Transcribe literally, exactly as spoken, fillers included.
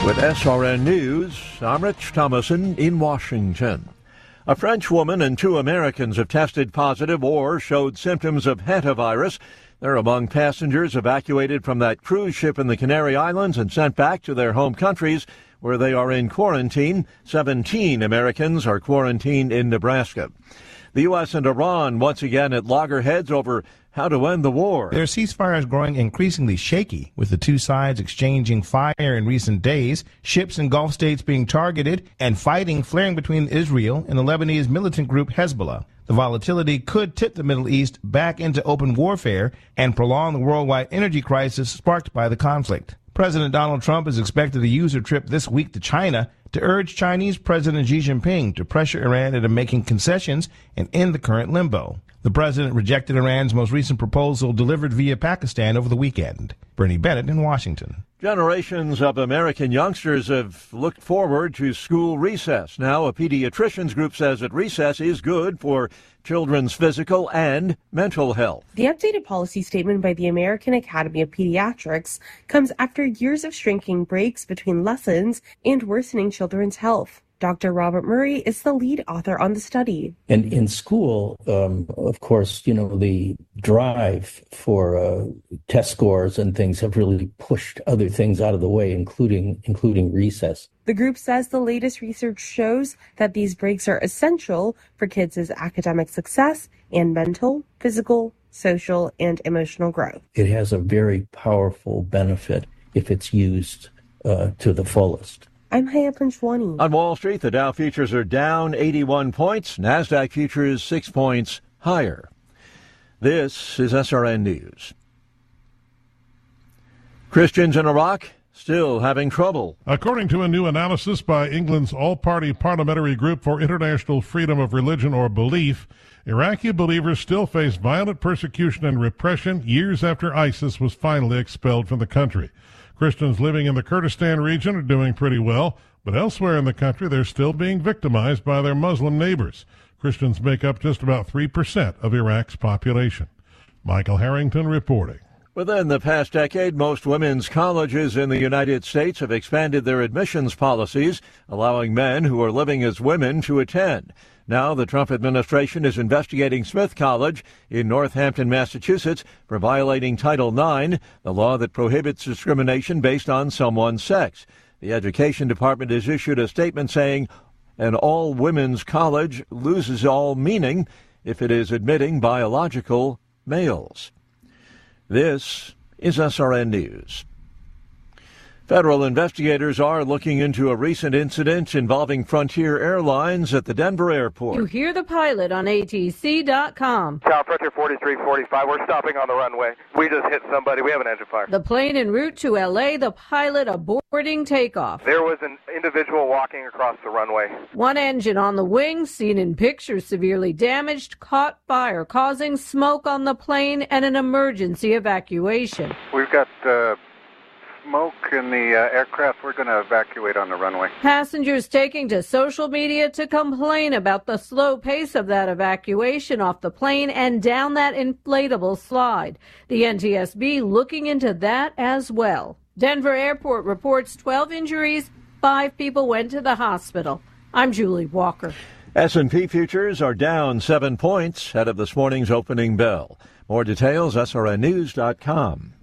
With S R N News, I'm Rich Thomason in Washington. A French woman and two Americans have tested positive or showed symptoms of hantavirus. They're among passengers evacuated from that cruise ship in the Canary Islands and sent back to their home countries where they are in quarantine. seventeen Americans are quarantined in Nebraska. The U S and Iran once again at loggerheads over how to end the war. Their ceasefire is growing increasingly shaky, with the two sides exchanging fire in recent days, ships in Gulf states being targeted, and fighting flaring between Israel and the Lebanese militant group Hezbollah. The volatility could tip the Middle East back into open warfare and prolong the worldwide energy crisis sparked by the conflict. President Donald Trump is expected to use a trip this week to China to urge Chinese President Xi Jinping to pressure Iran into making concessions and end the current limbo. The president rejected Iran's most recent proposal delivered via Pakistan over the weekend. Bernie Bennett in Washington. Generations of American youngsters have looked forward to school recess. Now, a pediatricians group says that recess is good for children's physical and mental health. The updated policy statement by the American Academy of Pediatrics comes after years of shrinking breaks between lessons and worsening children's health. Doctor Robert Murray is the lead author on the study. And in school, um, of course, you know, the drive for uh, test scores and things have really pushed other things out of the way, including including recess. The group says the latest research shows that these breaks are essential for kids' academic success and mental, physical, social, and emotional growth. It has a very powerful benefit if it's used uh, to the fullest. I'm Haya Panchwani. On Wall Street, the Dow futures are down eighty-one points. NASDAQ futures six points higher. This is S R N News. Christians in Iraq still having trouble. According to a new analysis by England's all-party parliamentary group for international freedom of religion or belief, Iraqi believers still face violent persecution and repression years after ISIS was finally expelled from the country. Christians living in the Kurdistan region are doing pretty well, but elsewhere in the country they're still being victimized by their Muslim neighbors. Christians make up just about three percent of Iraq's population. Michael Harrington reporting. Within the past decade, most women's colleges in the United States have expanded their admissions policies, allowing men who are living as women to attend. Now the Trump administration is investigating Smith College in Northampton, Massachusetts, for violating Title nine, the law that prohibits discrimination based on someone's sex. The Education Department has issued a statement saying an all-women's college loses all meaning if it is admitting biological males. This is S R N News. Federal investigators are looking into a recent incident involving Frontier Airlines at the Denver airport. You hear the pilot on A T C dot com. Tower Frontier forty-three forty-five, we're stopping on the runway. We just hit somebody. We have an engine fire. The plane en route to L A, the pilot aborting takeoff. There was an individual walking across the runway. One engine on the wing, seen in pictures severely damaged, caught fire, causing smoke on the plane and an emergency evacuation. We've got uh, smoke in the uh, aircraft. We're going to evacuate on the runway. Passengers taking to social media to complain about the slow pace of that evacuation off the plane and down that inflatable slide. The N T S B looking into that as well. Denver Airport reports twelve injuries. Five people went to the hospital. I'm Julie Walker. S and P futures are down seven points ahead of this morning's opening bell. More details, S R N news dot com.